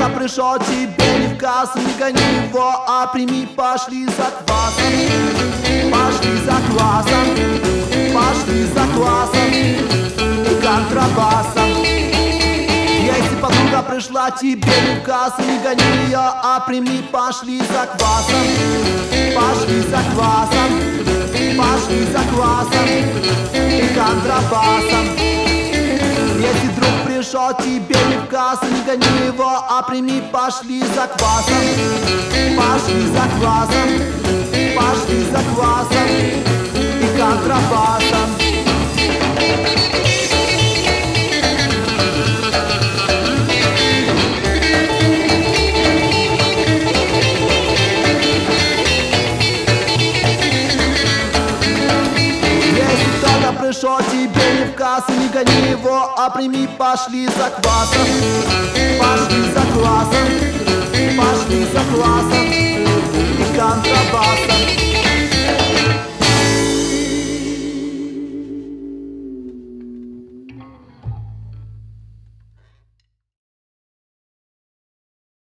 кто-то пришел тебе не в кассу, не гони его, а прими, пошли за квасом. Пошли за квасом, пошли за квасом и контрабасом. Если подруга пришла тебе не в кассу, не гони ее, а прими, пошли за квасом. Пошли за квасом, пошли за квасом и контрабасом. Если друг пришел тебе не в кассу, не гони его, а прими, пошли за квасом. Пошли за квасом, пошли за квасом и контрабасом. Пришел тебе не в кассу, не гони его, а прими, пошли за квасом. Пошли за квасом, пошли за квасом